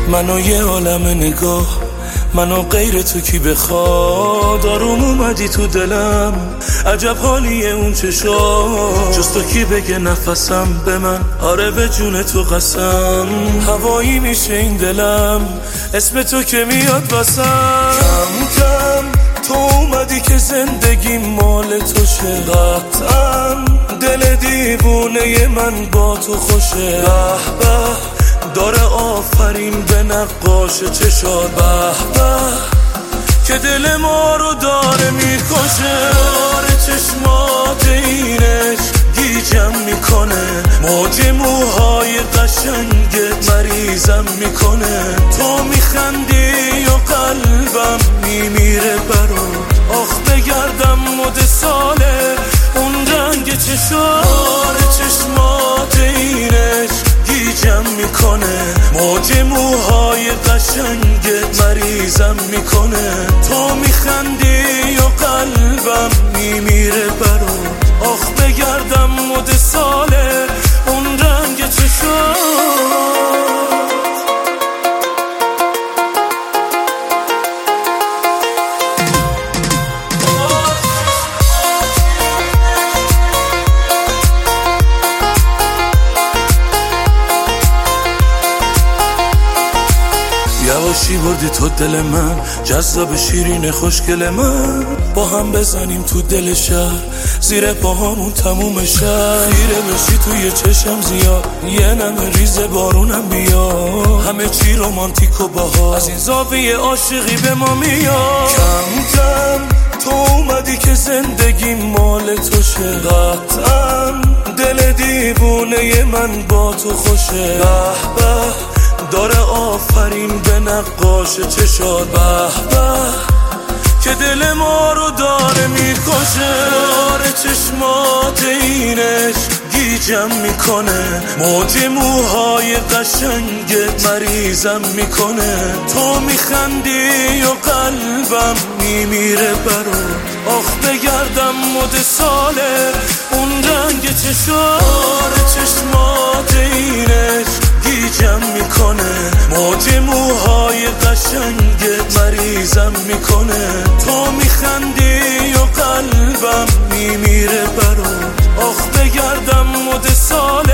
منو یه عالم نگاه، منو غیر تو کی بخواد. آروم اومدی تو دلم، عجب حالیه اون چشام. جز تو کی بگه نفسم به من، آره به جون تو قسم. هوایی میشه این دلم، اسم تو که میاد واسم. کم کم تو اومدی که زندگی مال تو شه. قطعا دل دیوونه من با تو خوشه. به به داره آفرین به نقاش چشات. به به که دل ما رو داره میکشه. داره چشمات اینش گیجم میکنه، موج موهای قشنگت مریضم میکنه. تو میخندی و قلبم میمیره برات. آخ بگردم مد ساله اون رنگ چشات. داره چشمات اینش گیجم میکنه، موج موهای قشنگت مریضم میکنه. تو میخندی و قلبم میمیره برات. آخ بگردم مد ساله اون رنگ چشات. یواشی بردی تو دل من، جذاب شیرین خوشگل من. با هم بزنیم تو دل شهر، زیر پاهامون تموم شهر. خیره بشی توی چشم زیاد، یه نمه ریز بارونم بیا. همه چی رومانتیک و باها، از این زاویه عاشقی به ما میاد. کم کم تو اومدی که زندگی مال تو شه. قطعا دل دیوونه من با تو خوشه. به به داره آفرین به نقاش چشات. به به که دل ما رو داره میکشه. داره چشمات اینش گیجم میکنه، موج موهای قشنگت مریضم میکنه. تو میخندی و قلبم میمیره برات. آخ بگردم مد ساله اون رنگ چشات. داره چشمات اینش گیجم میکنه، موج موهای قشنگت مریضم میکنه. تو میخندی و قلبم میمیره برات. آخ بگردم مد سال